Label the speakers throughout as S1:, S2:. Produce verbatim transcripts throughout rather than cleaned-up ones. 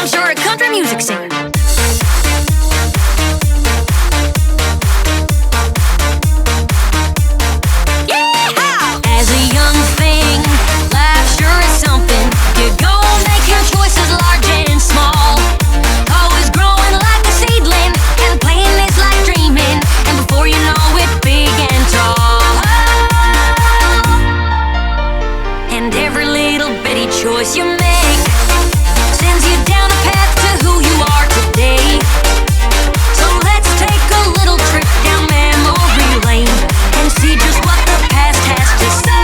S1: dreams you're a country music singer. Yeah! As a young thing, life sure is something. You go making choices large and small. Always growing like a seedling, and playing is like dreaming. And before you know it, big and tall. And every little bitty choice you make sends you down a path to who you are today. So let's take a little trip down memory lane and see just what the past has to say.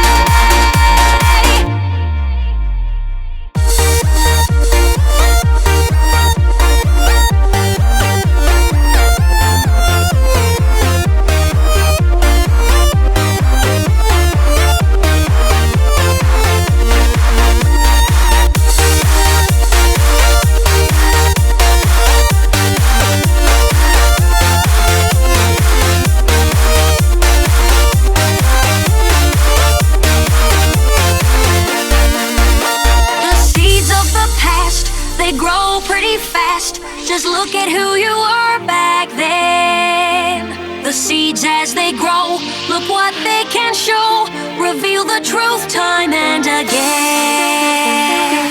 S1: They grow pretty fast. Just look at who you were back then. The seeds as they grow, look what they can show. Reveal the truth time and again.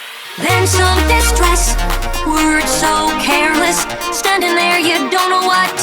S1: Then some distress, words so careless. Standing there, you don't know what